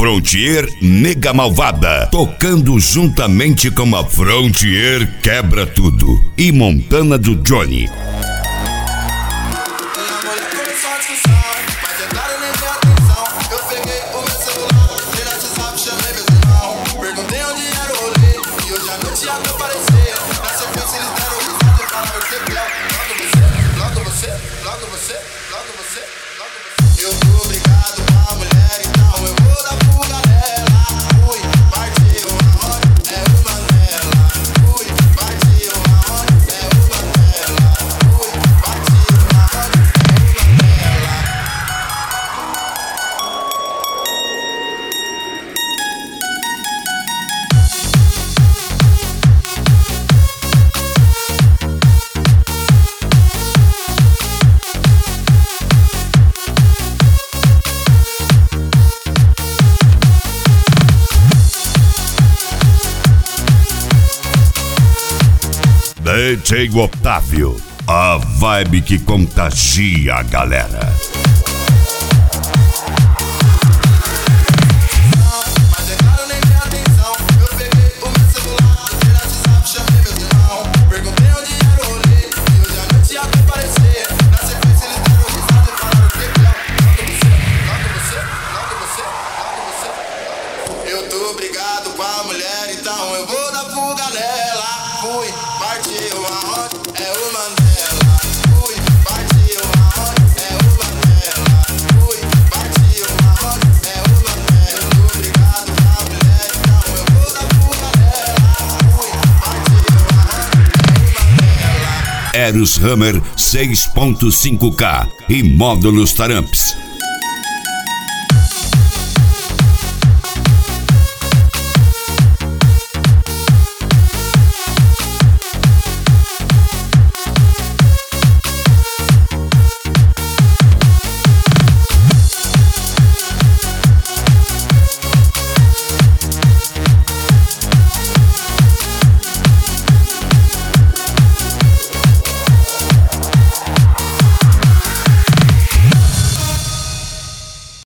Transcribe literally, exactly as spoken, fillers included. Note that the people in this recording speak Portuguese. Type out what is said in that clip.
Frontier Nega Malvada, tocando juntamente com a Frontier Quebra Tudo e Montana do Johnny. D J Otávio, a vibe que contagia a galera. Eu tô brigado com a mulher, então eu vou dar fuga nela. Fui, partiu aonde? É o Mandela. Fui, partiu aonde? É o Mandela. Fui, partiu aonde? É o Mandela. Eu tô brigado com a mulher, então eu vou dar fuga nela. Fui, partiu aonde? É o Mandela. Eros Hammer seis ponto cinco K e módulos Taramps.